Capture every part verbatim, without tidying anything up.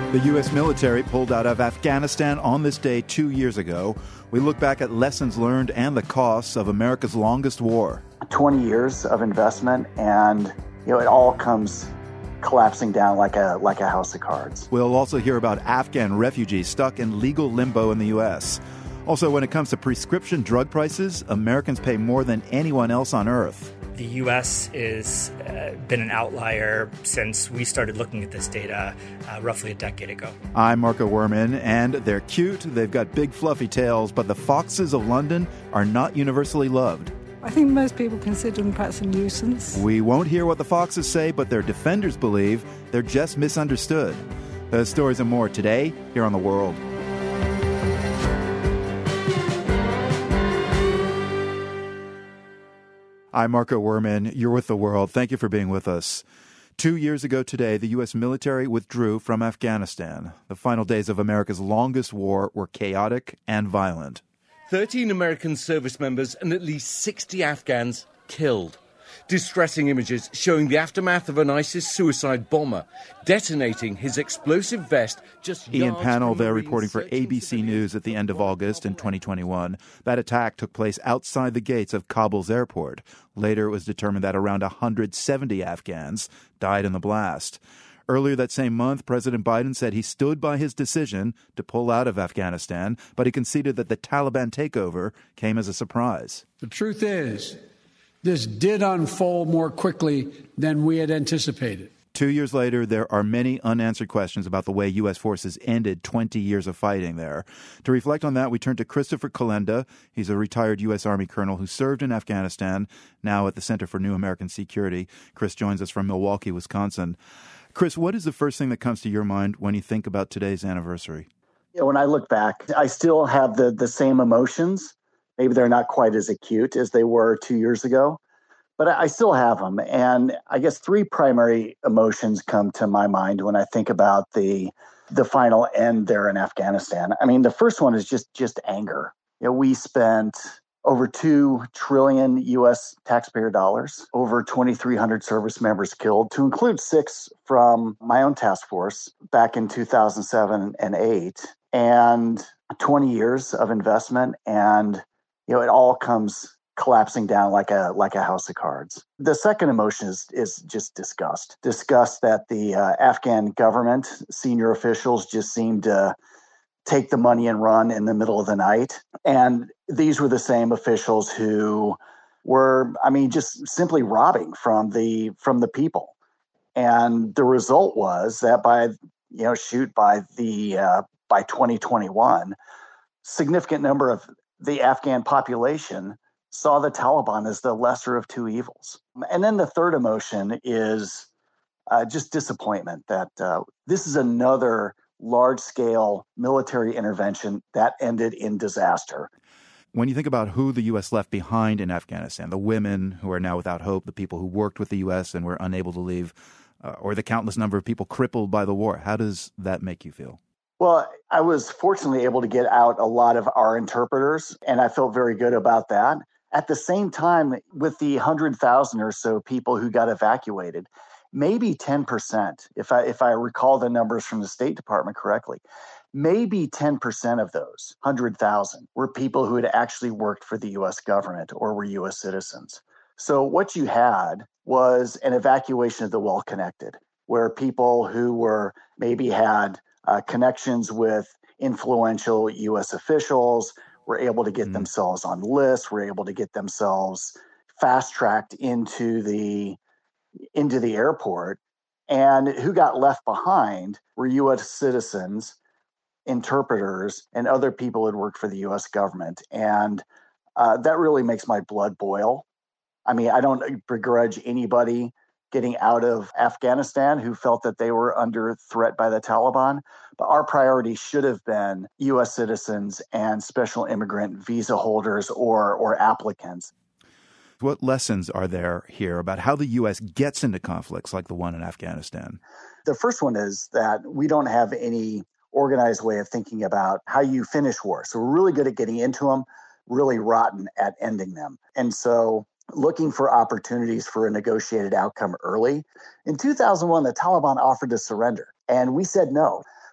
The U S military pulled out of Afghanistan on this day two years ago. We look back at lessons learned and the costs of America's longest war. twenty years of investment, and you know it all comes collapsing down like a like a house of cards. We'll also hear about Afghan refugees stuck in legal limbo in the U S. Also, when it comes to prescription drug prices, Americans pay more than anyone else on Earth. The U S has uh, been an outlier since we started looking at this data uh, roughly a decade ago. I'm Marco Werman, and they're cute, they've got big fluffy tails, but the foxes of London are not universally loved. I think most people consider them perhaps a nuisance. We won't hear what the foxes say, but their defenders believe they're just misunderstood. Those stories and more today here on The World. I'm Marco Werman. You're with The World. Thank you for being with us. Two years ago today, the U S military withdrew from Afghanistan. The final days of America's longest war were chaotic and violent. thirteen American service members and at least sixty Afghans killed. Distressing images showing the aftermath of an ISIS suicide bomber detonating his explosive vest just Ian yards Pannell from there Marines reporting for searching A B C civilians. News at the end of August in twenty twenty-one. That attack took place outside the gates of Kabul's airport. Later, it was determined that around one hundred seventy Afghans died in the blast. Earlier that same month, President Biden said he stood by his decision to pull out of Afghanistan, but he conceded that the Taliban takeover came as a surprise. The truth is, this did unfold more quickly than we had anticipated. Two years later, there are many unanswered questions about the way U S forces ended twenty years of fighting there. To reflect on that, we turn to Christopher Calenda. He's a retired U S Army colonel who served in Afghanistan, now at the Center for New American Security. Chris joins us from Milwaukee, Wisconsin. Chris, what is the first thing that comes to your mind when you think about today's anniversary? You know, when I look back, I still have the the same emotions. Maybe they're not quite as acute as they were two years ago, but I still have them. And I guess three primary emotions come to my mind when I think about the the final end there in Afghanistan. I mean, the first one is just just anger. You know, we spent over two trillion U S taxpayer dollars, over twenty-three hundred service members killed, to include six from my own task force back in two thousand seven and eight, and twenty years of investment, and you know, it all comes collapsing down like a like a house of cards. The second emotion is is just disgust. Disgust that the uh, Afghan government, senior officials just seemed to take the money and run in the middle of the night. And these were the same officials who were, I mean, just simply robbing from the from the people. And the result was that by, you know, shoot, by the uh, by twenty twenty-one, significant number of the Afghan population saw the Taliban as the lesser of two evils. And then the third emotion is uh, just disappointment that uh, this is another large-scale military intervention that ended in disaster. When you think about who the U S left behind in Afghanistan, the women who are now without hope, the people who worked with the U S and were unable to leave, uh, or the countless number of people crippled by the war, how does that make you feel? Well, I was fortunately able to get out a lot of our interpreters, and I felt very good about that. At the same time, with the one hundred thousand or so people who got evacuated, maybe ten percent, if I if I recall the numbers from the State Department correctly, maybe ten percent of those one hundred thousand were people who had actually worked for the U S government or were U S citizens. So what you had was an evacuation of the well-connected, where people who were maybe had Uh, connections with influential U S officials, were able to get mm. themselves on lists, were able to get themselves fast-tracked into the into the airport. And who got left behind were U S citizens, interpreters, and other people who had worked for the U S government. And uh, that really makes my blood boil. I mean, I don't begrudge anybody getting out of Afghanistan who felt that they were under threat by the Taliban. But our priority should have been U S citizens and special immigrant visa holders or or applicants. What lessons are there here about how the U S gets into conflicts like the one in Afghanistan? The first one is that we don't have any organized way of thinking about how you finish war. So we're really good at getting into them, really rotten at ending them. And so looking for opportunities for a negotiated outcome early. In two thousand one, the Taliban offered to surrender, and we said no.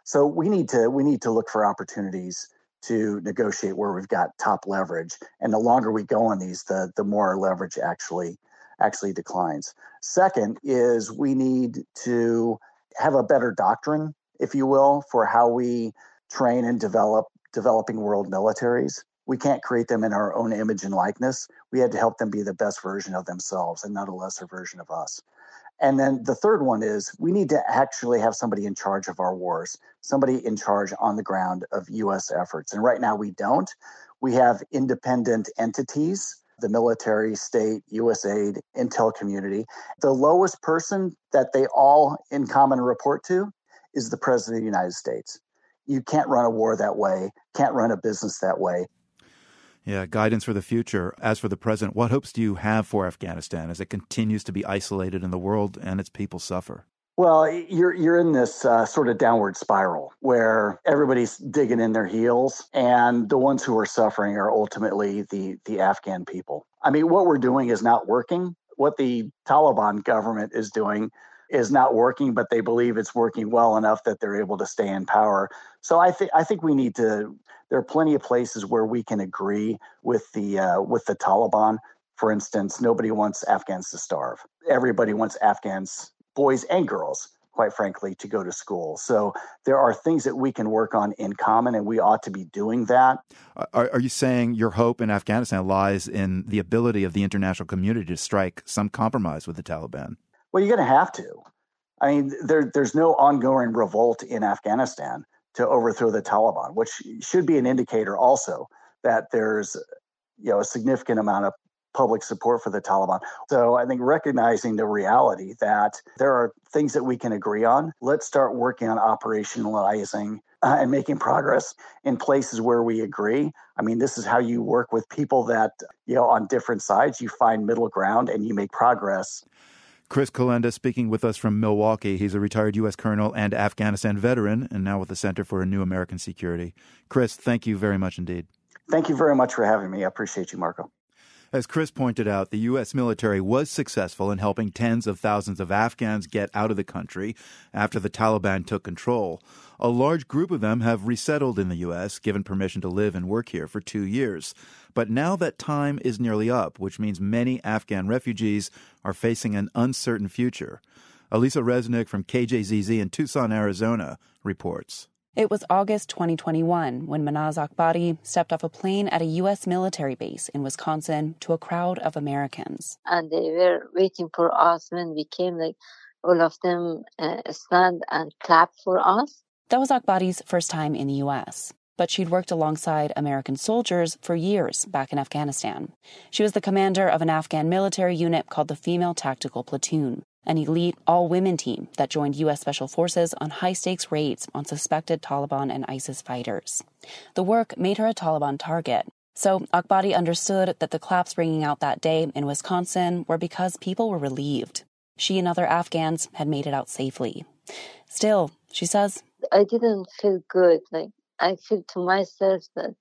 So we need to we need to look for opportunities to negotiate where we've got top leverage. And the longer we go on these, the the more our leverage actually actually declines. Second is we need to have a better doctrine, if you will, for how we train and develop developing world militaries. We can't create them in our own image and likeness. We had to help them be the best version of themselves and not a lesser version of us. And then the third one is we need to actually have somebody in charge of our wars, somebody in charge on the ground of U S efforts. And right now we don't. We have independent entities, the military, state, U S aid, intel community. The lowest person that they all in common report to is the President of the United States. You can't run a war that way, can't run a business that way. Yeah, guidance for the future. As for the president, what hopes do you have for Afghanistan as it continues to be isolated in the world and its people suffer? Well, you're you're in this uh, sort of downward spiral where everybody's digging in their heels, and the ones who are suffering are ultimately the the Afghan people. I mean, what we're doing is not working. What the Taliban government is doing is not working, but they believe it's working well enough that they're able to stay in power. So I think I think we need to. There are plenty of places where we can agree with the uh, with the Taliban. For instance, nobody wants Afghans to starve. Everybody wants Afghans, boys and girls, quite frankly, to go to school. So there are things that we can work on in common, and we ought to be doing that. Are, are you saying your hope in Afghanistan lies in the ability of the international community to strike some compromise with the Taliban? Well, you're going to have to. I mean, there, there's no ongoing revolt in Afghanistan to overthrow the Taliban, which should be an indicator also that there's, you know, a significant amount of public support for the Taliban. So I think recognizing the reality that there are things that we can agree on, let's start working on operationalizing uh, and making progress in places where we agree. I mean, this is how you work with people that, you know, on different sides, you find middle ground and you make progress. Chris Khalenda speaking with us from Milwaukee. He's a retired U S colonel and Afghanistan veteran and now with the Center for a New American Security. Chris, thank you very much indeed. Thank you very much for having me. I appreciate you, Marco. As Chris pointed out, the U S military was successful in helping tens of thousands of Afghans get out of the country after the Taliban took control. A large group of them have resettled in the U S, given permission to live and work here for two years. But now that time is nearly up, which means many Afghan refugees are facing an uncertain future. Elisa Resnick from K J Z Z in Tucson, Arizona, reports. It was August twenty twenty-one when Manaz Akbari stepped off a plane at a U S military base in Wisconsin to a crowd of Americans. And they were waiting for us when we came, like all of them uh, stand and clap for us. That was Akbari's first time in the U S, but she'd worked alongside American soldiers for years back in Afghanistan. She was the commander of an Afghan military unit called the Female Tactical Platoon, an elite all-women team that joined U S Special Forces on high-stakes raids on suspected Taliban and ISIS fighters. The work made her a Taliban target, so Akbari understood that the claps ringing out that day in Wisconsin were because people were relieved. She and other Afghans had made it out safely. Still, she says, I didn't feel good. Like, I feel to myself that,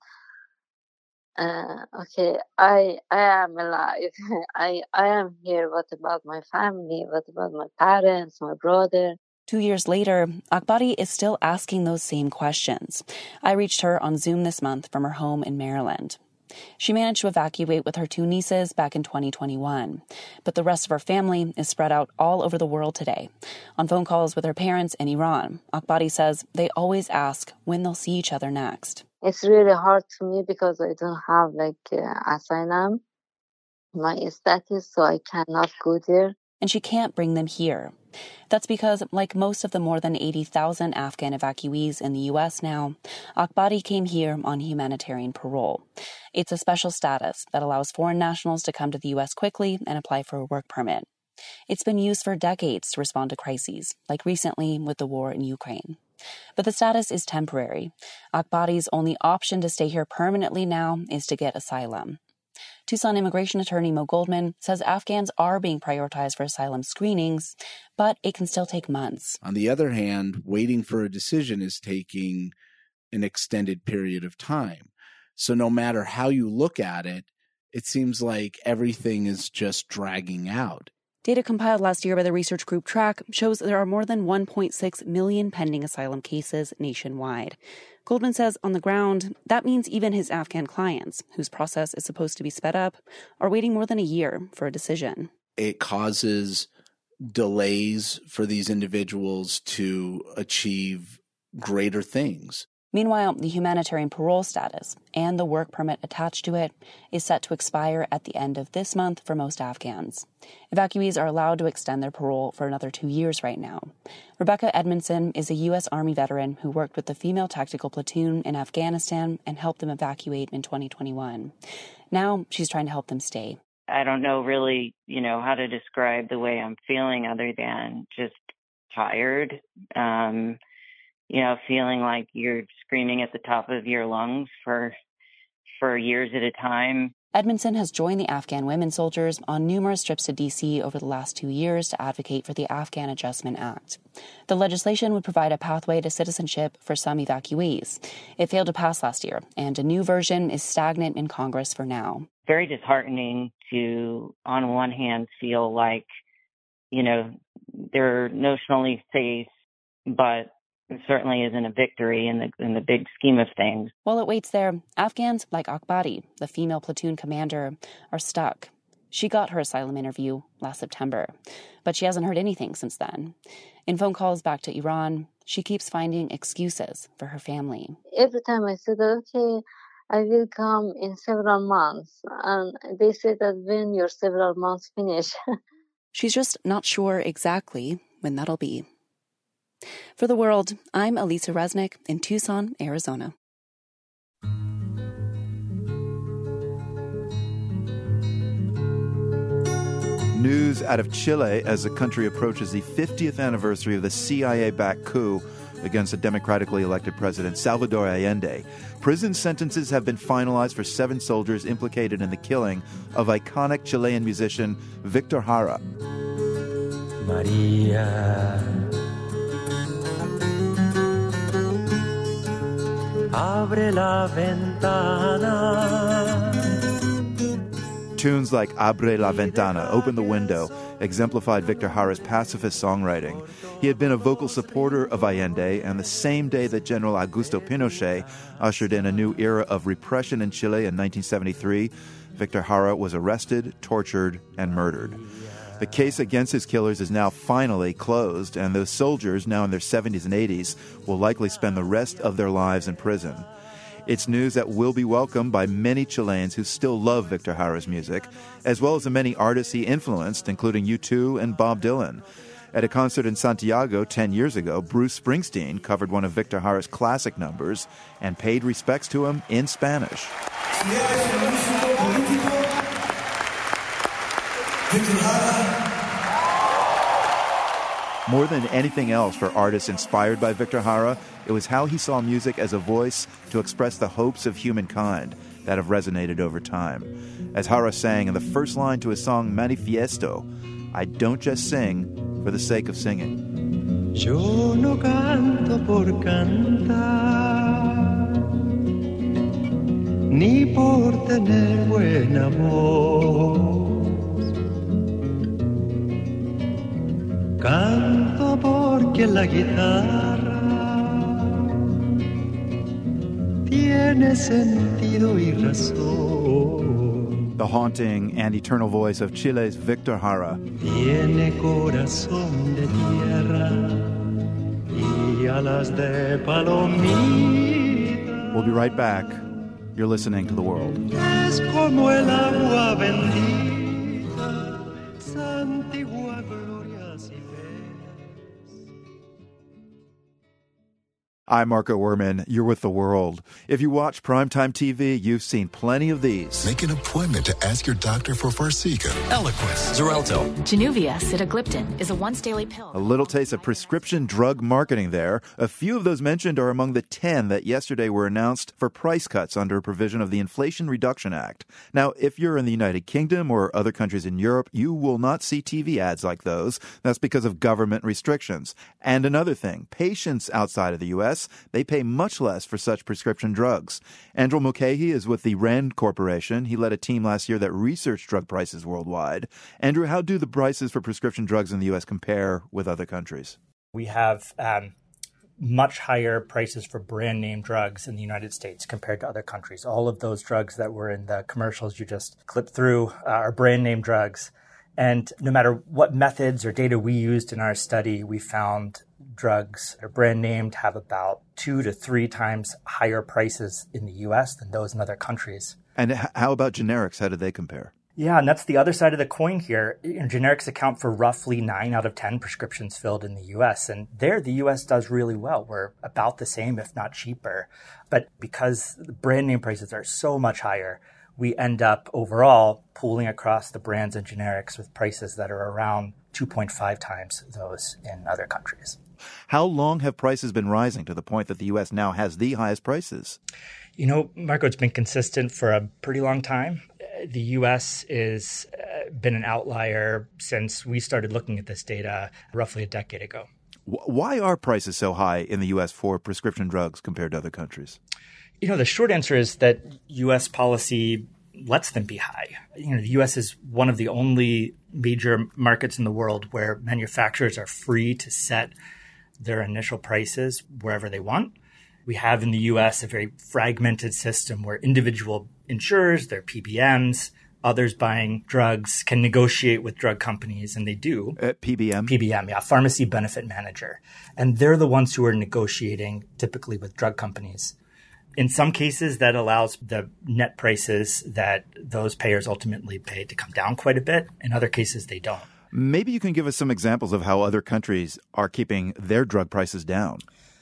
uh, okay, I I am alive. I, I am here. What about my family? What about my parents, my brother? Two years later, Akbari is still asking those same questions. I reached her on Zoom this month from her home in Maryland. She managed to evacuate with her two nieces back in twenty twenty-one, but the rest of her family is spread out all over the world today. On phone calls with her parents in Iran, Akbari says they always ask when they'll see each other next. It's really hard to me because I don't have like uh, asylum, my status, so I cannot go there. And she can't bring them here. That's because, like most of the more than eighty thousand Afghan evacuees in the U S now, Akbari came here on humanitarian parole. It's a special status that allows foreign nationals to come to the U S quickly and apply for a work permit. It's been used for decades to respond to crises, like recently with the war in Ukraine. But the status is temporary. Akbari's only option to stay here permanently now is to get asylum. Tucson immigration attorney Mo Goldman says Afghans are being prioritized for asylum screenings, but it can still take months. On the other hand, waiting for a decision is taking an extended period of time. So no matter how you look at it, it seems like everything is just dragging out. Data compiled last year by the research group Track shows there are more than one point six million pending asylum cases nationwide. Goldman says on the ground, that means even his Afghan clients, whose process is supposed to be sped up, are waiting more than a year for a decision. It causes delays for these individuals to achieve greater things. Meanwhile, the humanitarian parole status and the work permit attached to it is set to expire at the end of this month for most Afghans. Evacuees are allowed to extend their parole for another two years right now. Rebecca Edmondson is a U S Army veteran who worked with the female tactical platoon in Afghanistan and helped them evacuate in twenty twenty-one. Now she's trying to help them stay. I don't know really, you know, how to describe the way I'm feeling other than just tired. Um, you know, feeling like you're screaming at the top of your lungs for for years at a time. Edmondson has joined the Afghan women soldiers on numerous trips to D C over the last two years to advocate for the Afghan Adjustment Act. The legislation would provide a pathway to citizenship for some evacuees. It failed to pass last year, and a new version is stagnant in Congress for now. Very disheartening to, on one hand, feel like, you know, they're notionally safe, but it certainly isn't a victory in the in the big scheme of things. While it waits there, Afghans like Akbari, the female platoon commander, are stuck. She got her asylum interview last September, but she hasn't heard anything since then. In phone calls back to Iran, she keeps finding excuses for her family. Every time I said, okay, I will come in several months, and they say that when your several months finish. She's just not sure exactly when that'll be. For The World, I'm Elisa Resnick in Tucson, Arizona. News out of Chile as the country approaches the fiftieth anniversary of the C I A-backed coup against the democratically elected president Salvador Allende. Prison sentences have been finalized for seven soldiers implicated in the killing of iconic Chilean musician Victor Jara. Maria, abre la ventana. Tunes like Abre la Ventana, Open the Window, exemplified Victor Jara's pacifist songwriting. He had been a vocal supporter of Allende, and the same day that General Augusto Pinochet ushered in a new era of repression in Chile in nineteen seventy-three, Victor Jara was arrested, tortured, and murdered. The case against his killers is now finally closed, and those soldiers, now in their seventies and eighties, will likely spend the rest of their lives in prison. It's news that will be welcomed by many Chileans who still love Victor Jara's music, as well as the many artists he influenced, including U two and Bob Dylan. At a concert in Santiago ten years ago, Bruce Springsteen covered one of Victor Jara's classic numbers and paid respects to him in Spanish. More than anything else for artists inspired by Victor Jara, it was how he saw music as a voice to express the hopes of humankind that have resonated over time. As Jara sang in the first line to his song Manifiesto, I don't just sing for the sake of singing. Yo no canto por cantar, ni por tener buena voz. Canto porque la guitarra tiene sentido y razón. The haunting and eternal voice of Chile's Victor Jara. Tiene corazón de tierra y alas de palomita. We'll be right back. You're listening to The World. Es como el agua bendita, santigua gloria si ves. I'm Marco Werman. You're with The World. If you watch primetime T V, you've seen plenty of these. Make an appointment to ask your doctor for Farxiga, Eliquis, Xarelto. Januvia sitagliptin is a once-daily pill. A little taste of prescription drug marketing there. A few of those mentioned are among the ten that yesterday were announced for price cuts under a provision of the Inflation Reduction Act. Now, if you're in the United Kingdom or other countries in Europe, you will not see T V ads like those. That's because of government restrictions. And another thing, patients outside of the U S U S, they pay much less for such prescription drugs. Andrew Mulcahy is with the RAND Corporation. He led a team last year that researched drug prices worldwide. Andrew, how do the prices for prescription drugs in the U S compare with other countries? We have um, much higher prices for brand name drugs in the United States compared to other countries. All of those drugs that were in the commercials you just clipped through uh, are brand name drugs. And no matter what methods or data we used in our study, we found drugs that are brand named have about two to three times higher prices in the U S than those in other countries. And h- how about generics? How do they compare? Yeah, and that's the other side of the coin here. You know, generics account for roughly nine out of ten prescriptions filled in the U S. And there, the U S does really well. We're about the same, if not cheaper. But because the brand name prices are so much higher, we end up overall pooling across the brands and generics with prices that are around two point five times those in other countries. How long have prices been rising to the point that the U S now has the highest prices? You know, Marco, it's been consistent for a pretty long time. The U S has uh, been an outlier since we started looking at this data roughly a decade ago. Why are prices so high in the U S for prescription drugs compared to other countries? You know, the short answer is that U S policy lets them be high. You know, the U S is one of the only major markets in the world where manufacturers are free to set their initial prices wherever they want. We have in the U S a very fragmented system where individual insurers, their P B Ms, others buying drugs can negotiate with drug companies, and they do. Uh, P B M? P B M, yeah, Pharmacy Benefit Manager. And they're the ones who are negotiating typically with drug companies. In some cases, that allows the net prices that those payers ultimately pay to come down quite a bit. In other cases, they don't. Maybe you can give us some examples of how other countries are keeping their drug prices down.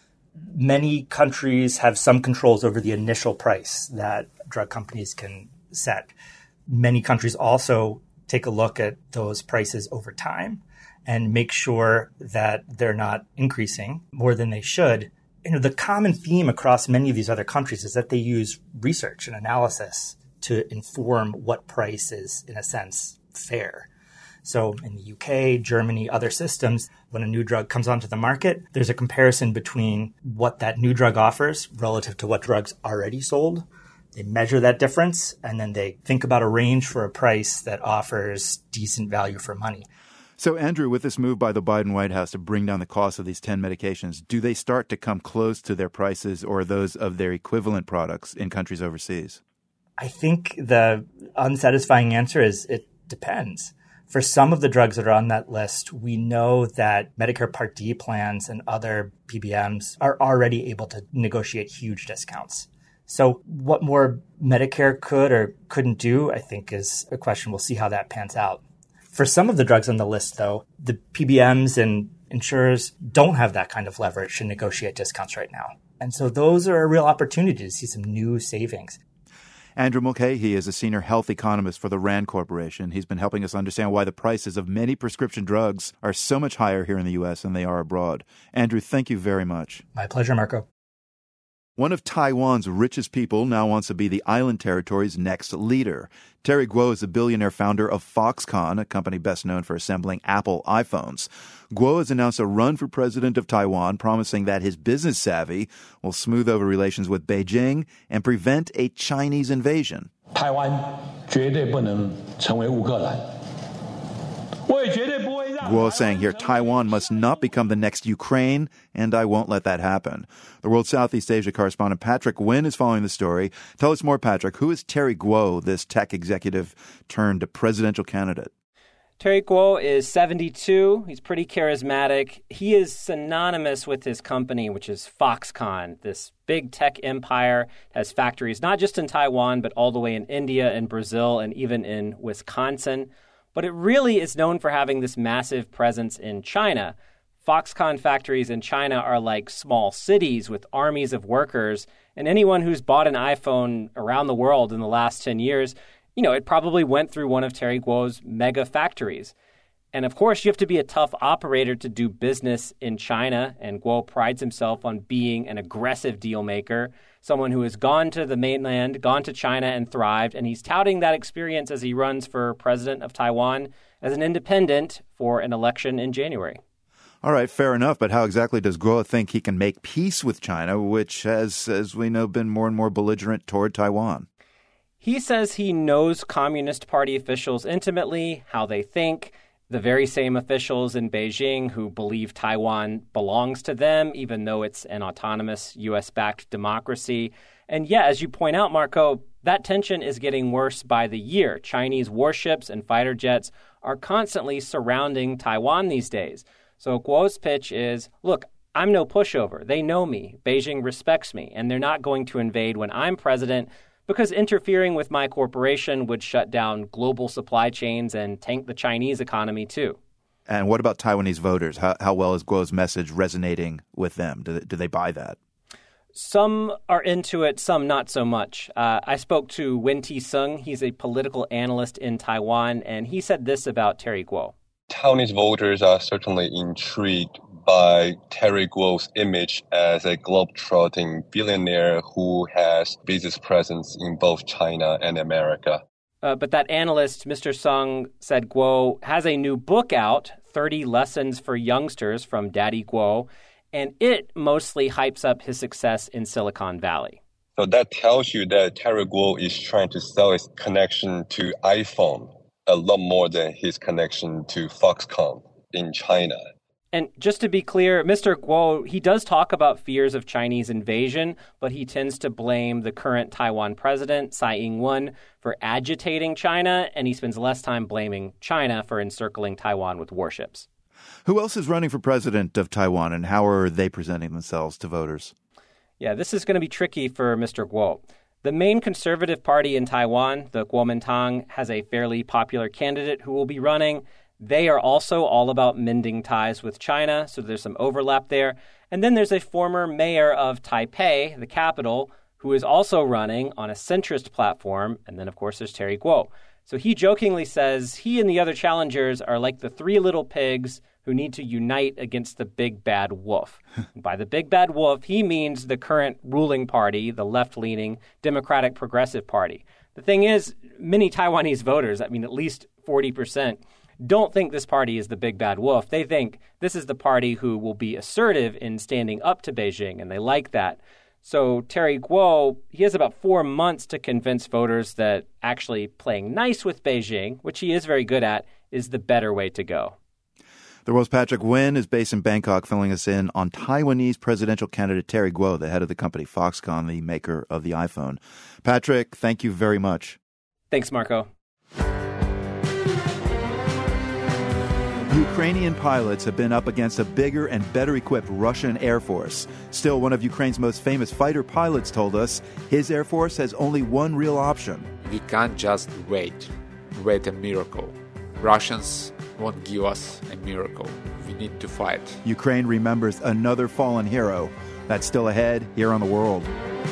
Many countries have some controls over the initial price that drug companies can set. Many countries also take a look at those prices over time and make sure that they're not increasing more than they should. You know, the common theme across many of these other countries is that they use research and analysis to inform what price is, in a sense, fair. So in the U K, Germany, other systems, when a new drug comes onto the market, there's a comparison between what that new drug offers relative to what drugs already sold. They measure that difference, and then they think about a range for a price that offers decent value for money. So, Andrew, with this move by the Biden White House to bring down the cost of these ten medications, do they start to come close to their prices or those of their equivalent products in countries overseas? I think the unsatisfying answer is it depends. For some of the drugs that are on that list, we know that Medicare Part D plans and other P B Ms are already able to negotiate huge discounts. So what more Medicare could or couldn't do, I think, is a question. We'll see how that pans out. For some of the drugs on the list, though, the P B Ms and insurers don't have that kind of leverage to negotiate discounts right now. And so those are a real opportunity to see some new savings. Andrew Mulcahy is a senior health economist for the RAND Corporation. He's been helping us understand why the prices of many prescription drugs are so much higher here in the U S than they are abroad. Andrew, thank you very much. My pleasure, Marco. One of Taiwan's richest people now wants to be the island territory's next leader. Terry Guo is a billionaire founder of Foxconn, a company best known for assembling Apple iPhones. Guo has announced a run for president of Taiwan, promising that his business savvy will smooth over relations with Beijing and prevent a Chinese invasion. 台湾绝对不能成为乌克兰。 Guo saying here, Taiwan must not become the next Ukraine, and I won't let that happen. The World Southeast Asia correspondent Patrick Wynn is following the story. Tell us more, Patrick. Who is Terry Guo, this tech executive turned presidential candidate? Terry Guo is seventy-two. He's pretty charismatic. He is synonymous with his company, which is Foxconn, this big tech empire. Has factories not just in Taiwan, but all the way in India and Brazil and even in Wisconsin. But it really is known for having this massive presence in China. Foxconn factories in China are like small cities with armies of workers. And anyone who's bought an iPhone around the world in the last ten years, you know, it probably went through one of Terry Guo's mega factories. And of course, you have to be a tough operator to do business in China. And Guo prides himself on being an aggressive deal maker, someone who has gone to the mainland, gone to China and thrived. And he's touting that experience as he runs for president of Taiwan as an independent for an election in January. All right, fair enough. But how exactly does Guo think he can make peace with China, which has, as we know, been more and more belligerent toward Taiwan? He says he knows Communist Party officials intimately, how they think, the very same officials in Beijing who believe Taiwan belongs to them, even though it's an autonomous U S-backed democracy. And yeah, as you point out, Marco, that tension is getting worse by the year. Chinese warships and fighter jets are constantly surrounding Taiwan these days. So Guo's pitch is, look, I'm no pushover. They know me. Beijing respects me, and they're not going to invade when I'm president because interfering with my corporation would shut down global supply chains and tank the Chinese economy too. And what about Taiwanese voters? How, how well is Guo's message resonating with them? Do they, do they buy that? Some are into it, some not so much. Uh, I spoke to Wen T-sung. He's a political analyst in Taiwan, and he said this about Terry Guo. Taiwanese voters are certainly intrigued by Terry Guo's image as a globe-trotting billionaire who has business presence in both China and America. Uh, but that analyst, Mister Sung, said Guo has a new book out, thirty Lessons for Youngsters from Daddy Guo, and it mostly hypes up his success in Silicon Valley. So that tells you that Terry Guo is trying to sell his connection to iPhone a lot more than his connection to Foxconn in China. And just to be clear, Mister Guo, he does talk about fears of Chinese invasion, but he tends to blame the current Taiwan president, Tsai Ing-wen, for agitating China, and he spends less time blaming China for encircling Taiwan with warships. Who else is running for president of Taiwan, and how are they presenting themselves to voters? Yeah, this is going to be tricky for Mister Guo. The main conservative party in Taiwan, the Kuomintang, has a fairly popular candidate who will be running. They are also all about mending ties with China, so there's some overlap there. And then there's a former mayor of Taipei, the capital, who is also running on a centrist platform. And then, of course, there's Terry Guo. So he jokingly says he and the other challengers are like the three little pigs who need to unite against the big bad wolf. By the big bad wolf, he means the current ruling party, the left-leaning Democratic Progressive Party. The thing is, many Taiwanese voters, I mean, at least forty percent, don't think this party is the big bad wolf. They think this is the party who will be assertive in standing up to Beijing, and they like that. So Terry Guo, he has about four months to convince voters that actually playing nice with Beijing, which he is very good at, is the better way to go. The World's Patrick Wen is based in Bangkok, filling us in on Taiwanese presidential candidate Terry Guo, the head of the company Foxconn, the maker of the iPhone. Patrick, thank you very much. Thanks, Marco. Ukrainian pilots have been up against a bigger and better equipped Russian Air Force. Still, one of Ukraine's most famous fighter pilots told us his Air Force has only one real option. We can't just wait, wait a miracle. Russians won't give us a miracle. We need to fight. Ukraine remembers another fallen hero. That's still ahead here on The World.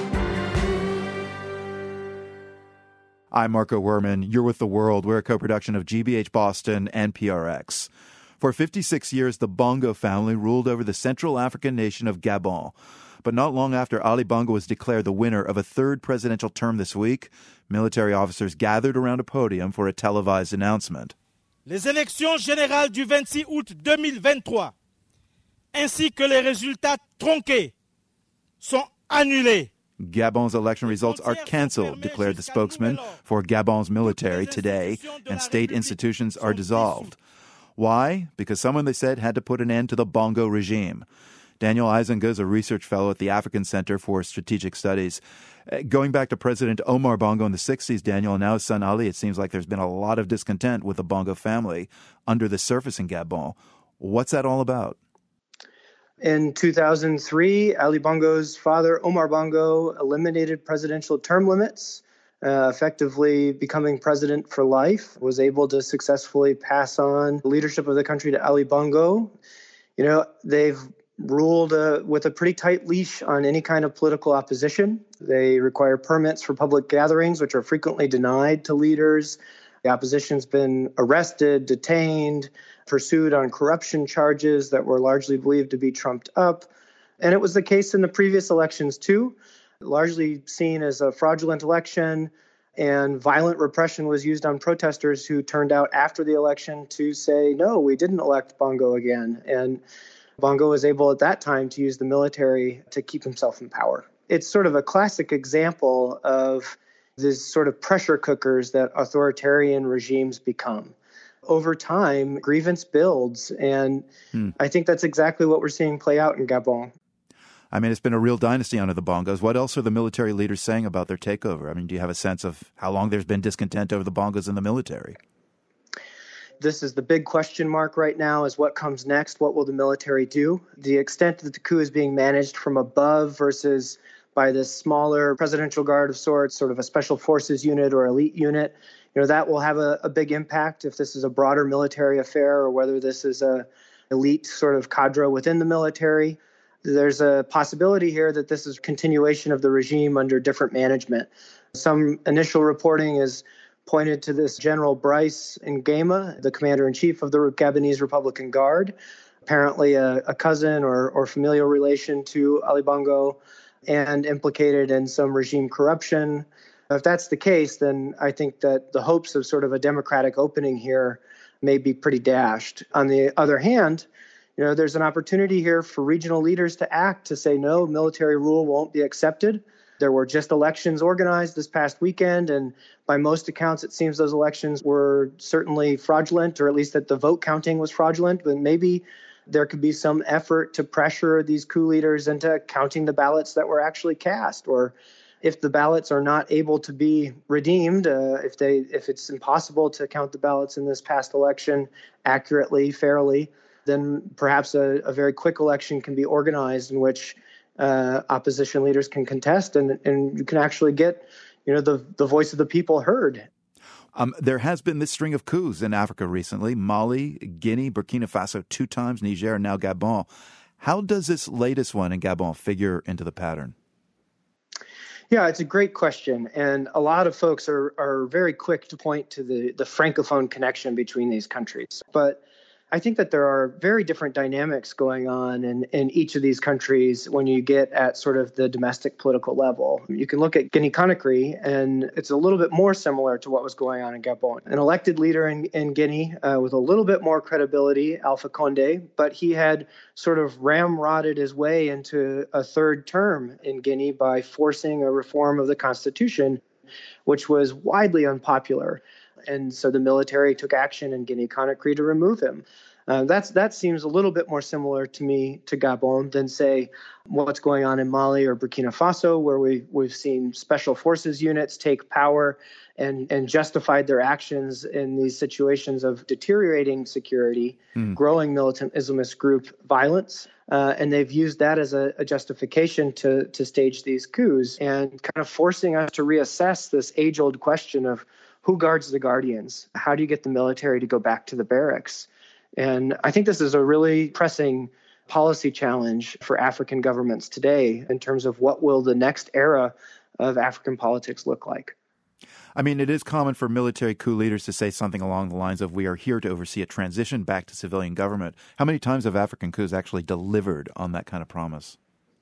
I'm Marco Werman. You're with The World. We're a co-production of G B H Boston and P R X. For fifty-six years, the Bongo family ruled over the Central African nation of Gabon. But not long after Ali Bongo was declared the winner of a third presidential term this week, military officers gathered around a podium for a televised announcement. Les élections générales du vingt-six août deux mille vingt-trois, ainsi que les résultats tronqués, sont annulés. Gabon's election results are canceled, declared the spokesman for Gabon's military today, and state institutions are dissolved. Why? Because someone, they said, had to put an end to the Bongo regime. Daniel Eisenga is a research fellow at the African Center for Strategic Studies. Going back to President Omar Bongo in the sixties, Daniel, and now his son Ali, it seems like there's been a lot of discontent with the Bongo family under the surface in Gabon. What's that all about? In two thousand three, Ali Bongo's father, Omar Bongo, eliminated presidential term limits, uh, effectively becoming president for life, was able to successfully pass on the leadership of the country to Ali Bongo. You know, they've ruled uh, with a pretty tight leash on any kind of political opposition. They require permits for public gatherings, which are frequently denied to leaders. The opposition's been arrested, detained, pursued on corruption charges that were largely believed to be trumped up. And it was the case in the previous elections, too, largely seen as a fraudulent election, and violent repression was used on protesters who turned out after the election to say, no, we didn't elect Bongo again. And Bongo was able at that time to use the military to keep himself in power. It's sort of a classic example of these sort of pressure cookers that authoritarian regimes become. Over time, grievance builds, and hmm. I think that's exactly what we're seeing play out in Gabon. I mean, it's been a real dynasty under the Bongos. What else are the military leaders saying about their takeover? I mean, do you have a sense of how long there's been discontent over the Bongos in the military? This is the big question mark right now, is what comes next? What will the military do? The extent that the coup is being managed from above versus by this smaller presidential guard of sorts, sort of a special forces unit or elite unit, you know, that will have a, a big impact if this is a broader military affair or whether this is a elite sort of cadre within the military. There's a possibility here that this is a continuation of the regime under different management. Some initial reporting is pointed to this General Brice Nguema, the commander-in-chief of the Gabonese Republican Guard, apparently a, a cousin or, or familial relation to Ali Bongo, and implicated in some regime corruption. If that's the case, then I think that the hopes of sort of a democratic opening here may be pretty dashed. On the other hand, you know, there's an opportunity here for regional leaders to act, to say, no, military rule won't be accepted. There were just elections organized this past weekend, and by most accounts, it seems those elections were certainly fraudulent, or at least that the vote counting was fraudulent. But maybe there could be some effort to pressure these coup leaders into counting the ballots that were actually cast, or if the ballots are not able to be redeemed, uh, if they if it's impossible to count the ballots in this past election accurately, fairly, then perhaps a, a very quick election can be organized in which uh, opposition leaders can contest, and, and you can actually get, you know, the, the voice of the people heard. Um, there has been this string of coups in Africa recently: Mali, Guinea, Burkina Faso two times, Niger, and now Gabon. How does this latest one in Gabon figure into the pattern? Yeah, it's a great question. And a lot of folks are, are very quick to point to the, the Francophone connection between these countries. But I think that there are very different dynamics going on in, in each of these countries when you get at sort of the domestic political level. You can look at Guinea-Conakry, and it's a little bit more similar to what was going on in Gabon. An elected leader in, in Guinea uh, with a little bit more credibility, Alpha Condé, but he had sort of ramrodded his way into a third term in Guinea by forcing a reform of the constitution, which was widely unpopular. And so the military took action in Guinea-Conakry to remove him. Uh, that's that seems a little bit more similar to me to Gabon than, say, what's going on in Mali or Burkina Faso, where we, we've seen special forces units take power and, and justified their actions in these situations of deteriorating security, mm. growing militant Islamist group violence. Uh, and they've used that as a, a justification to, to stage these coups and kind of forcing us to reassess this age-old question of who guards the guardians? How do you get the military to go back to the barracks? And I think this is a really pressing policy challenge for African governments today in terms of what will the next era of African politics look like. I mean, it is common for military coup leaders to say something along the lines of, we are here to oversee a transition back to civilian government. How many times have African coups actually delivered on that kind of promise?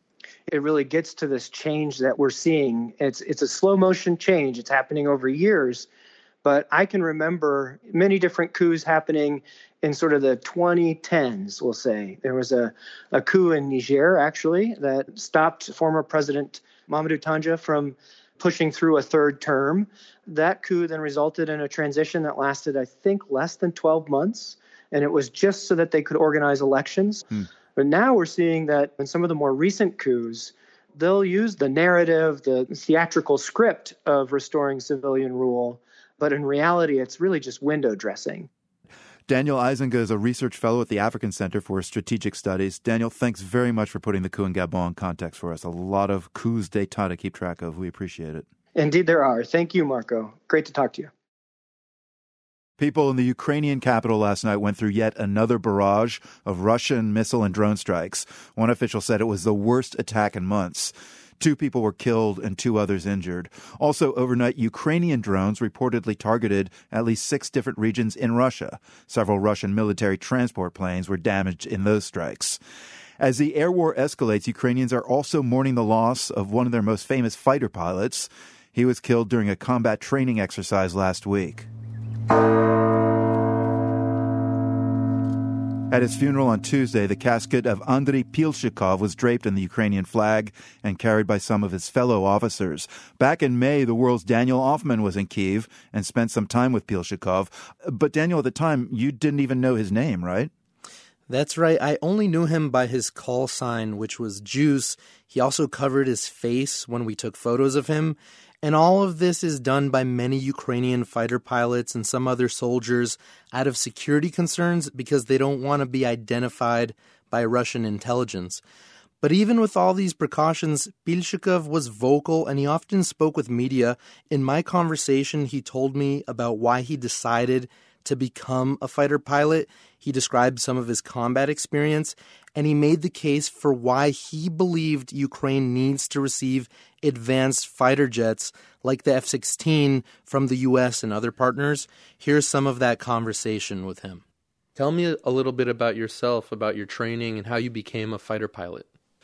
It really gets to this change that we're seeing. It's it's a slow motion change. It's happening over years. But I can remember many different coups happening in sort of the twenty tens, we'll say. There was a, a coup in Niger, actually, that stopped former President Mamadou Tanja from pushing through a third term. That coup then resulted in a transition that lasted, I think, less than twelve months. And it was just so that they could organize elections. Hmm. But now we're seeing that in some of the more recent coups, they'll use the narrative, the theatrical script of restoring civilian rule. But in reality, it's really just window dressing. Daniel Eisenga is a research fellow at the African Center for Strategic Studies. Daniel, thanks very much for putting the coup in Gabon in context for us. A lot of coups d'etat to keep track of. We appreciate it. Indeed there are. Thank you, Marco. Great to talk to you. People in the Ukrainian capital last night went through yet another barrage of Russian missile and drone strikes. One official said it was the worst attack in months. Two people were killed and two others injured. Also, overnight, Ukrainian drones reportedly targeted at least six different regions in Russia. Several Russian military transport planes were damaged in those strikes. As the air war escalates, Ukrainians are also mourning the loss of one of their most famous fighter pilots. He was killed during a combat training exercise last week. At his funeral on Tuesday, the casket of Andriy Pilshikov was draped in the Ukrainian flag and carried by some of his fellow officers. Back in May, the world's Daniel Hoffman was in Kyiv and spent some time with Pilshikov. But Daniel, at the time, you didn't even know his name, right? That's right. I only knew him by his call sign, which was Juice. He also covered his face when we took photos of him. And all of this is done by many Ukrainian fighter pilots and some other soldiers out of security concerns because they don't want to be identified by Russian intelligence. But even with all these precautions, Pilshikov was vocal and he often spoke with media. In my conversation, he told me about why he decided to become a fighter pilot. He described some of his combat experience, and he made the case for why he believed Ukraine needs to receive advanced fighter jets like the F sixteen from the U S and other partners. Here's some of that conversation with him. Tell me a little bit about yourself, about your training, and how you became a fighter pilot.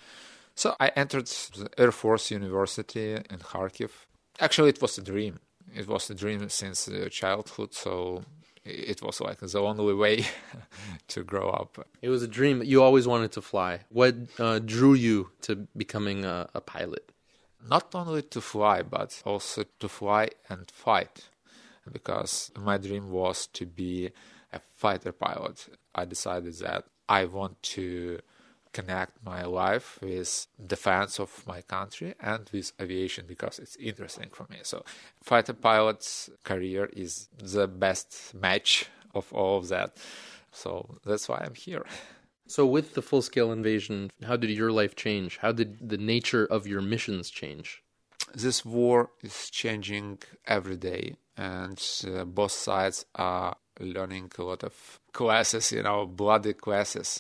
So I entered the Air Force University in Kharkiv. Actually, it was a dream. It was a dream since uh, childhood, so it was like the only way to grow up. It was a dream. You always wanted to fly. What uh, drew you to becoming a, a pilot? Not only to fly, but also to fly and fight. Because my dream was to be a fighter pilot. I decided that I want to connect my life with defense of my country and with aviation because it's interesting for me. So fighter pilot's career is the best match of all of that. So that's why I'm here. So with the full-scale invasion, how did your life change? How did the nature of your missions change? This war is changing every day, and uh, both sides are learning a lot of classes, you know, bloody classes.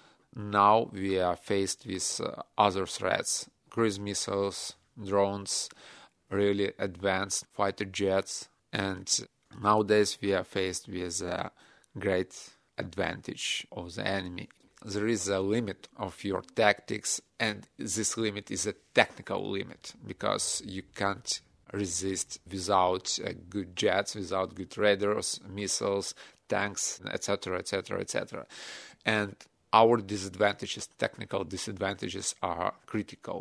Now we are faced with uh, other threats, cruise missiles, drones, really advanced fighter jets, and nowadays we are faced with a great advantage of the enemy. There is a limit of your tactics, and this limit is a technical limit because you can't resist without uh, good jets, without good radars, missiles, tanks, et cetera, et cetera, et cetera. And our disadvantages, technical disadvantages, are critical.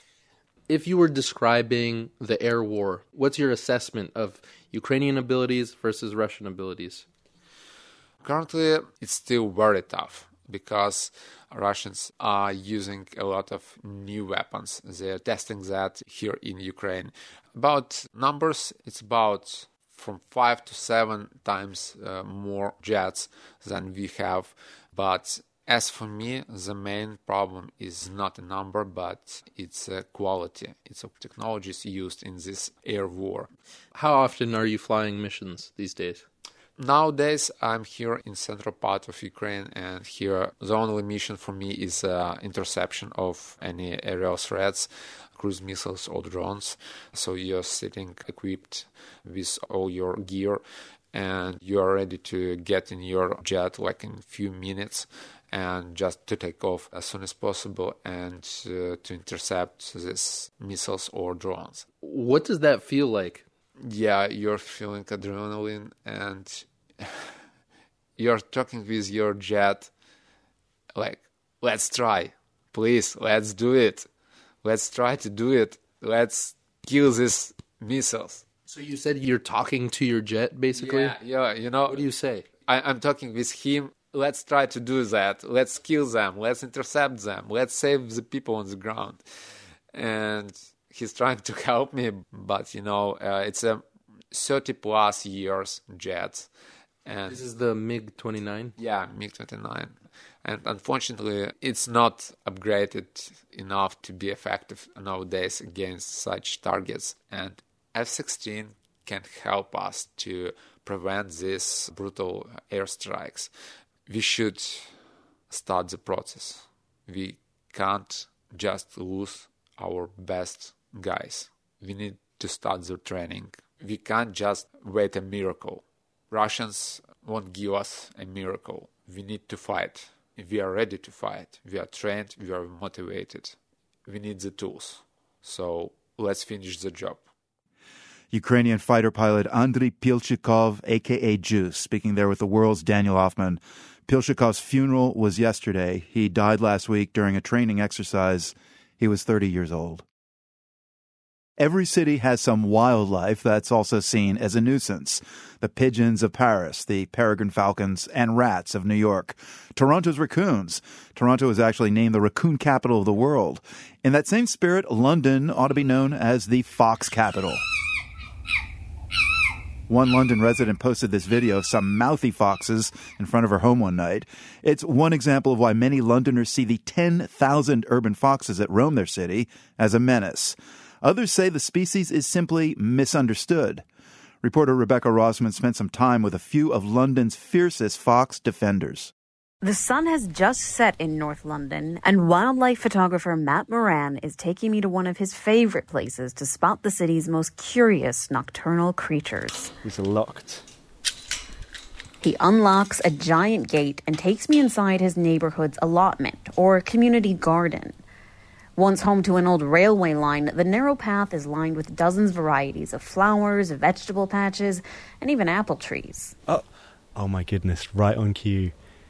If you were describing the air war, what's your assessment of Ukrainian abilities versus Russian abilities? Currently, it's still very tough because Russians are using a lot of new weapons. They're testing that here in Ukraine. About numbers, it's about from five to seven times uh, more jets than we have. But as for me, the main problem is not a number, but it's a quality. It's a technologies used in this air war. How often are you flying missions these days? Nowadays, I'm here in central part of Ukraine, and here the only mission for me is uh, interception of any aerial threats, cruise missiles or drones. So you're sitting equipped with all your gear, and you're ready to get in your jet like in a few minutes and just to take off as soon as possible and uh, to intercept these missiles or drones. What does that feel like? Yeah, you're feeling adrenaline and you're talking with your jet like, let's try, please, let's do it. Let's try to do it. Let's kill these missiles. So you said you're talking to your jet, basically? Yeah, yeah, you know. What do you say? I, I'm talking with him. Let's try to do that. Let's kill them. Let's intercept them. Let's save the people on the ground. And he's trying to help me, but, you know, uh, it's a thirty plus years jet. And this is the MiG twenty-nine? Yeah, MiG twenty-nine. And unfortunately, it's not upgraded enough to be effective nowadays against such targets. And F sixteen can help us to prevent these brutal airstrikes. We should start the process. We can't just lose our best guys. We need to start the training. We can't just wait a miracle. Russians won't give us a miracle. We need to fight. We are ready to fight. We are trained. We are motivated. We need the tools. So let's finish the job. Ukrainian fighter pilot Andriy Pilshikov, a k a. Juice, speaking there with the world's Daniel Hoffman. Pilshikov's funeral was yesterday. He died last week during a training exercise. He was thirty years old. Every city has some wildlife that's also seen as a nuisance. The pigeons of Paris, the peregrine falcons, and rats of New York. Toronto's raccoons. Toronto is actually named the raccoon capital of the world. In that same spirit, London ought to be known as the fox capital. One London resident posted this video of some mouthy foxes in front of her home one night. It's one example of why many Londoners see the ten thousand urban foxes that roam their city as a menace. Others say the species is simply misunderstood. Reporter Rebecca Rossman spent some time with a few of London's fiercest fox defenders. The sun has just set in North London, and wildlife photographer Matt Moran is taking me to one of his favorite places to spot the city's most curious nocturnal creatures. It's locked. He unlocks a giant gate and takes me inside his neighborhood's allotment, or community garden. Once home to an old railway line, the narrow path is lined with dozens of varieties of flowers, vegetable patches, and even apple trees. Oh, oh my goodness, right on cue.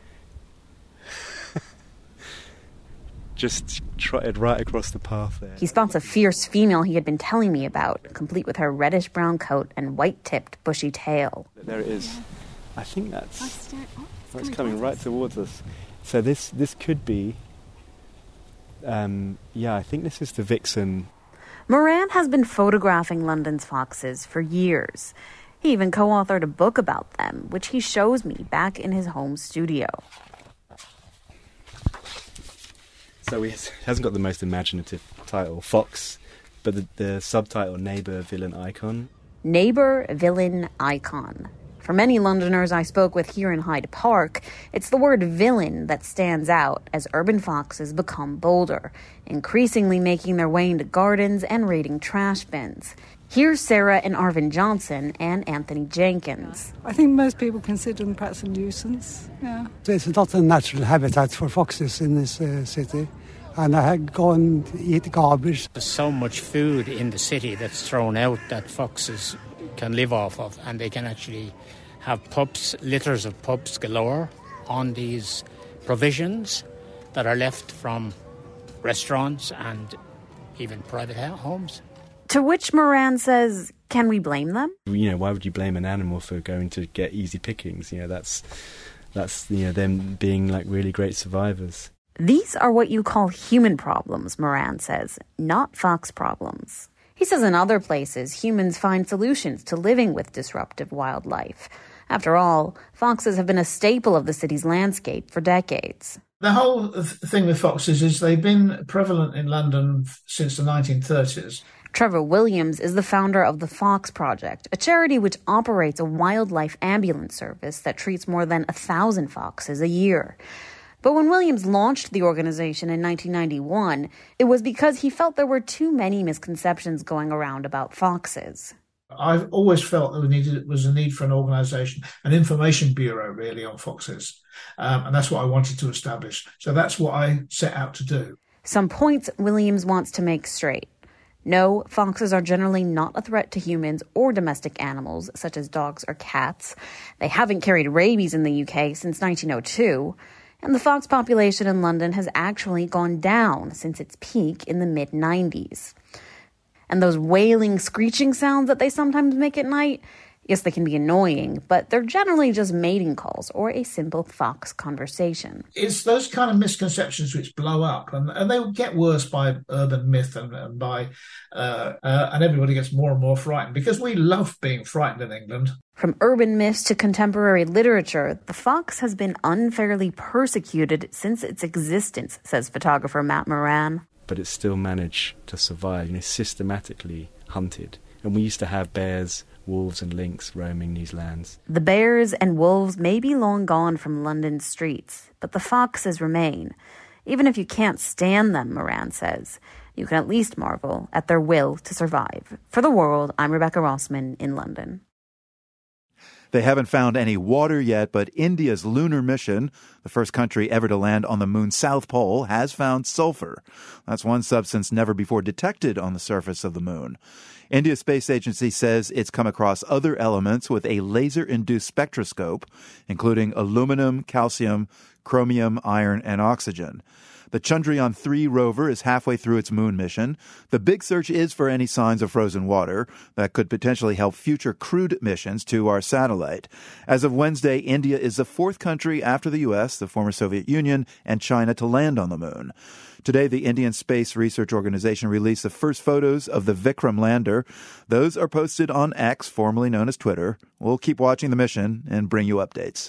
Just trotted right across the path there. He spots a fierce female he had been telling me about, complete with her reddish-brown coat and white-tipped, bushy tail. There it is. I think that's... Oh, it's, oh, it's coming right towards us. So this, this could be... Um, yeah, I think this is the vixen. Moran has been photographing London's foxes for years. He even co-authored a book about them, which he shows me back in his home studio. So it hasn't got the most imaginative title, Fox, but the, the subtitle, Neighbour, Villain, Icon. Neighbour, Villain, Icon. For many Londoners I spoke with here in Hyde Park, it's the word villain that stands out as urban foxes become bolder, increasingly making their way into gardens and raiding trash bins. Here's Sarah and Arvin Johnson and Anthony Jenkins. I think most people consider them perhaps a nuisance, yeah. It's not a natural habitat for foxes in this uh, city. And I go and eat garbage. There's so much food in the city that's thrown out that foxes can live off of, and they can actually have pups, litters of pups galore on these provisions that are left from restaurants and even private homes. To which Moran says, can we blame them? You know, why would you blame an animal for going to get easy pickings? You know, that's, that's you know, them being like really great survivors. These are what you call human problems, Moran says, not fox problems. He says in other places, humans find solutions to living with disruptive wildlife. After all, foxes have been a staple of the city's landscape for decades. The whole thing with foxes is they've been prevalent in London since the nineteen thirties. Trevor Williams is the founder of the Fox Project, a charity which operates a wildlife ambulance service that treats more than a thousand foxes a year. But when Williams launched the organization in nineteen ninety-one, it was because he felt there were too many misconceptions going around about foxes. I've always felt there needed, was a need for an organisation, an information bureau really on foxes. Um, and that's what I wanted to establish. So that's what I set out to do. Some points Williams wants to make straight. No, foxes are generally not a threat to humans or domestic animals, such as dogs or cats. They haven't carried rabies in the U K since nineteen oh two. And the fox population in London has actually gone down since its peak in the mid nineties. And those wailing, screeching sounds that they sometimes make at night, yes, they can be annoying, but they're generally just mating calls or a simple fox conversation. It's those kind of misconceptions which blow up, and, and they get worse by urban myth and, and by uh, uh, and everybody gets more and more frightened because we love being frightened in England. From urban myths to contemporary literature, the fox has been unfairly persecuted since its existence, says photographer Matt Moran. But it's still managed to survive, you know, systematically hunted. And we used to have bears, wolves and lynx roaming these lands. The bears and wolves may be long gone from London's streets, but the foxes remain. Even if you can't stand them, Moran says, you can at least marvel at their will to survive. For The World, I'm Rebecca Rossman in London. They haven't found any water yet, but India's lunar mission, the first country ever to land on the moon's south pole, has found sulfur. That's one substance never before detected on the surface of the moon. India's space agency says it's come across other elements with a laser-induced spectroscope, including aluminum, calcium, chromium, iron, and oxygen. The Chandrayaan three rover is halfway through its moon mission. The big search is for any signs of frozen water that could potentially help future crewed missions to our satellite. As of Wednesday, India is the fourth country after the U S, the former Soviet Union, and China to land on the moon. Today, the Indian Space Research Organization released the first photos of the Vikram lander. Those are posted on X, formerly known as Twitter. We'll keep watching the mission and bring you updates.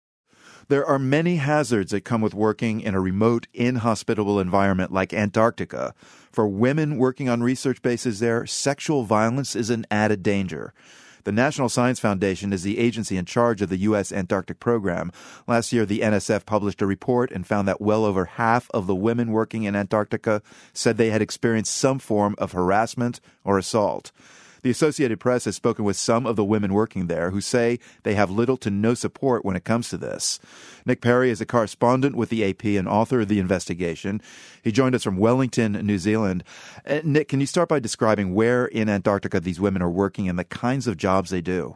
There are many hazards that come with working in a remote, inhospitable environment like Antarctica. For women working on research bases there, sexual violence is an added danger. The National Science Foundation is the agency in charge of the U S Antarctic program. Last year, the N S F published a report and found that well over half of the women working in Antarctica said they had experienced some form of harassment or assault. The Associated Press has spoken with some of the women working there who say they have little to no support when it comes to this. Nick Perry is a correspondent with the A P and author of the investigation. He joined us from Wellington, New Zealand. Uh, Nick, can you start by describing where in Antarctica these women are working and the kinds of jobs they do?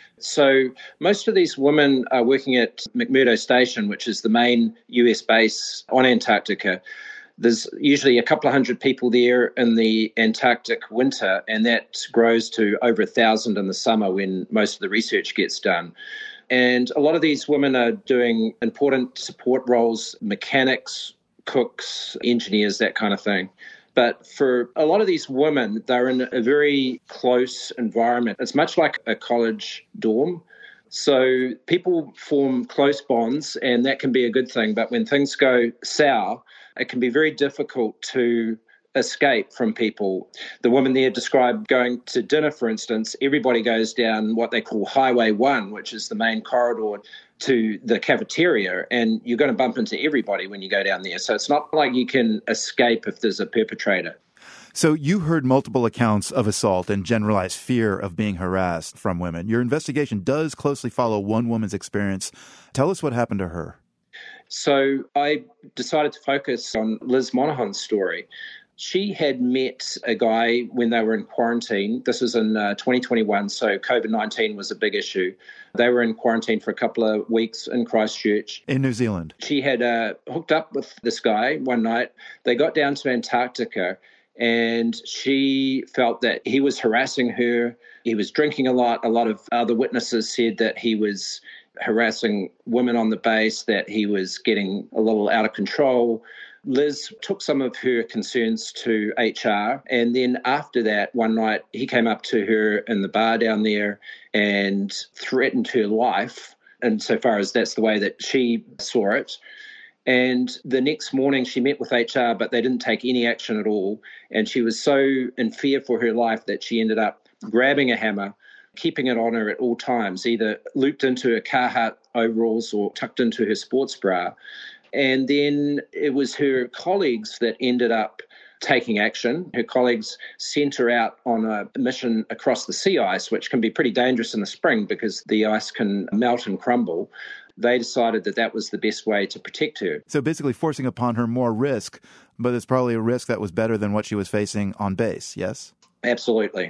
So most of these women are working at McMurdo Station, which is the main U S base on Antarctica. There's usually a couple of hundred people there in the Antarctic winter, and that grows to over a thousand in the summer when most of the research gets done. And a lot of these women are doing important support roles, mechanics, cooks, engineers, that kind of thing. But for a lot of these women, they're in a very close environment. It's much like a college dorm. So people form close bonds, and that can be a good thing. But when things go sour, it can be very difficult to escape from people. The woman there described going to dinner, for instance. Everybody goes down what they call Highway one, which is the main corridor to the cafeteria, and you're going to bump into everybody when you go down there. So it's not like you can escape if there's a perpetrator. So you heard multiple accounts of assault and generalized fear of being harassed from women. Your investigation does closely follow one woman's experience. Tell us what happened to her. So I decided to focus on Liz Monahan's story. She had met a guy when they were in quarantine. This was in uh, twenty twenty-one, so COVID nineteen was a big issue. They were in quarantine for a couple of weeks in Christchurch. In New Zealand. She had uh, hooked up with this guy one night. They got down to Antarctica, and she felt that he was harassing her. He was drinking a lot. A lot of other witnesses said that he was harassing women on the base, that he was getting a little out of control. Liz took some of her concerns to H R, and then after that, one night, he came up to her in the bar down there and threatened her life, insofar as that's the way that she saw it. And the next morning, she met with H R, but they didn't take any action at all. And she was so in fear for her life that she ended up grabbing a hammer, keeping it on her at all times, either looped into her Carhartt overalls or tucked into her sports bra. And then it was her colleagues that ended up taking action. Her colleagues sent her out on a mission across the sea ice, which can be pretty dangerous in the spring because the ice can melt and crumble. They decided that that was the best way to protect her. So basically forcing upon her more risk, but it's probably a risk that was better than what she was facing on base, yes? Absolutely.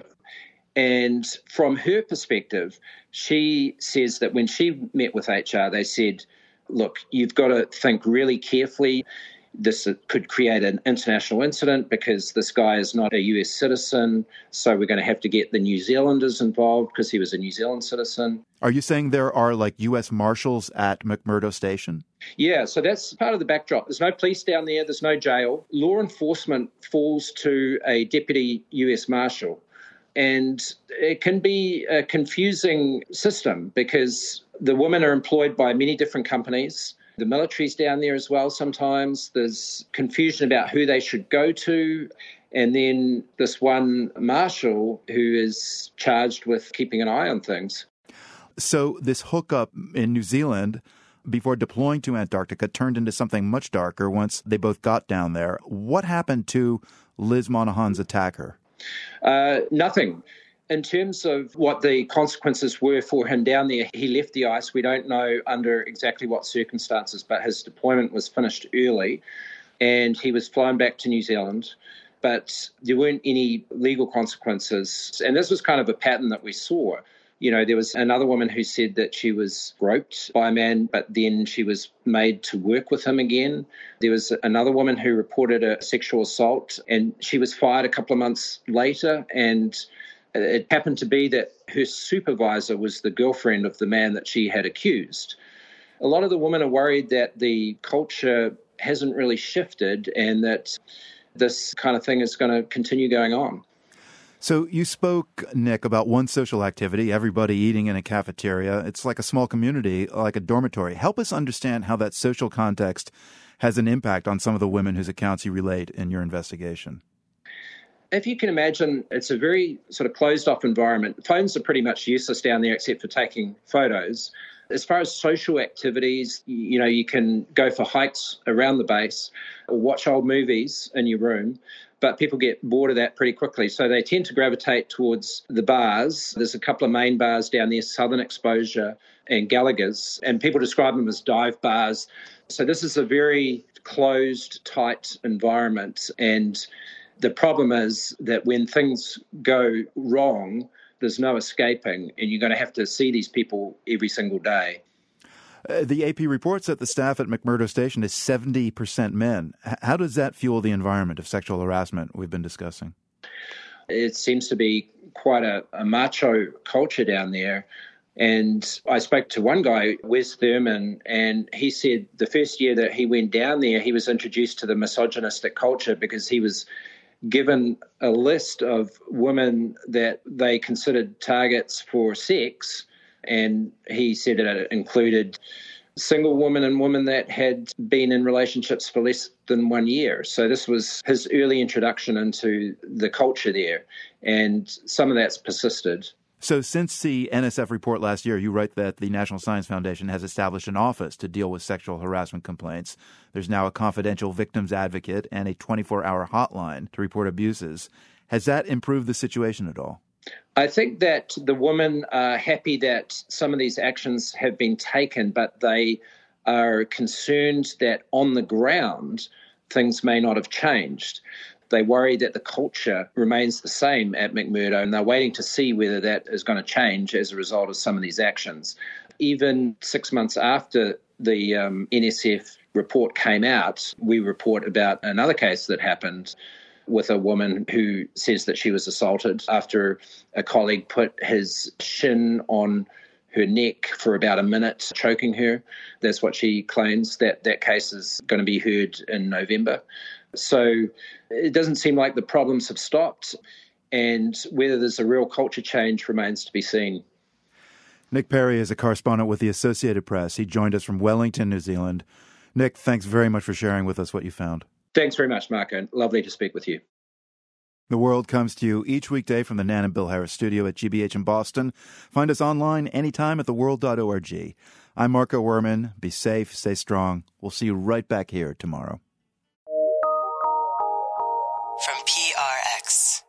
And from her perspective, she says that when she met with H R, they said, look, you've got to think really carefully. This could create an international incident because this guy is not a U S citizen, so we're going to have to get the New Zealanders involved because he was a New Zealand citizen. Are you saying there are like U S marshals at McMurdo Station? Yeah, so that's part of the backdrop. There's no police down there. There's no jail. Law enforcement falls to a deputy U S marshal. And it can be a confusing system because the women are employed by many different companies. The military's down there as well sometimes. There's confusion about who they should go to. And then this one marshal who is charged with keeping an eye on things. So this hookup in New Zealand before deploying to Antarctica turned into something much darker once they both got down there. What happened to Liz Monahan's attacker? Uh, nothing. In terms of what the consequences were for him down there, he left the ice. We don't know under exactly what circumstances, but his deployment was finished early and he was flown back to New Zealand. But there weren't any legal consequences. And this was kind of a pattern that we saw. You know, there was another woman who said that she was groped by a man, but then she was made to work with him again. There was another woman who reported a sexual assault and she was fired a couple of months later. And it happened to be that her supervisor was the girlfriend of the man that she had accused. A lot of the women are worried that the culture hasn't really shifted and that this kind of thing is going to continue going on. So you spoke, Nick, about one social activity, everybody eating in a cafeteria. It's like a small community, like a dormitory. Help us understand how that social context has an impact on some of the women whose accounts you relate in your investigation. If you can imagine, it's a very sort of closed-off environment. Phones are pretty much useless down there except for taking photos. As far as social activities, you know, you can go for hikes around the base or watch old movies in your room, but people get bored of that pretty quickly. So they tend to gravitate towards the bars. There's a couple of main bars down there, Southern Exposure and Gallagher's, and people describe them as dive bars. So this is a very closed, tight environment. And the problem is that when things go wrong, there's no escaping, and you're going to have to see these people every single day. Uh, the A P reports that the staff at McMurdo Station is seventy percent men. H- how does that fuel the environment of sexual harassment we've been discussing? It seems to be quite a, a macho culture down there. And I spoke to one guy, Wes Thurman, and he said the first year that he went down there, he was introduced to the misogynistic culture because he was given a list of women that they considered targets for sex, and he said it included single women and women that had been in relationships for less than one year. So this was his early introduction into the culture there, and some of that's persisted. So since the N S F report last year, you write that the National Science Foundation has established an office to deal with sexual harassment complaints. There's now a confidential victims advocate and a twenty-four hour hotline to report abuses. Has that improved the situation at all? I think that the women are happy that some of these actions have been taken, but they are concerned that on the ground, things may not have changed. They worry that the culture remains the same at McMurdo, and they're waiting to see whether that is going to change as a result of some of these actions. Even six months after the um, N S F report came out, we report about another case that happened with a woman who says that she was assaulted after a colleague put his shin on her neck for about a minute, choking her. That's what she claims. That that case is going to be heard in November. So it doesn't seem like the problems have stopped, and whether there's a real culture change remains to be seen. Nick Perry is a correspondent with the Associated Press. He joined us from Wellington, New Zealand. Nick, thanks very much for sharing with us what you found. Thanks very much, Marco. Lovely to speak with you. The World comes to you each weekday from the Nan and Bill Harris studio at G B H in Boston. Find us online anytime at the world dot org. I'm Marco Werman. Be safe, stay strong. We'll see you right back here tomorrow. From P R X.